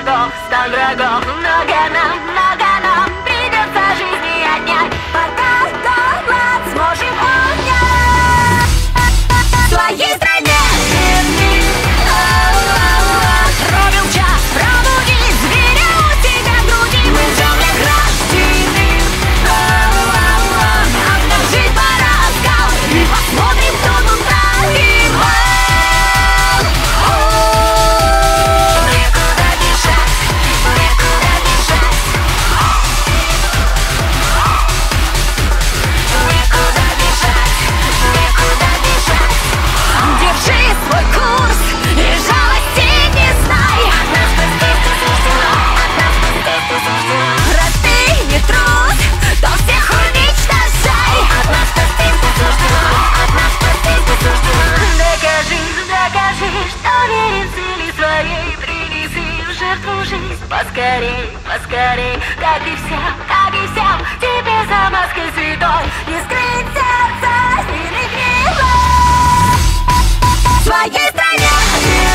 100 врагов. Много нам придется жизни отнять, пока дома сможем унять в своей стране. Ровен час, пробуди зверя у тебя в груди. Мы в джунглях рождены, обнажить пора скал и посмотрим, кто тут проиграл. Некуда бежать, некуда бежать, некуда бежать, некуда бежать. Держи свой курс и жалости не знай. От нас здесь не суждено, от нас здесь не суждено. Раз ты не трус, то всех уничтожай. От нас здесь не суждено, от нас здесь не суждено. Докажи, докажи, что верен цели своей. Принеси в жертву жизнь поскорей, поскорей. Как и всем, тебе за маской святой не скрыть сердца сильных гневов в своей стране.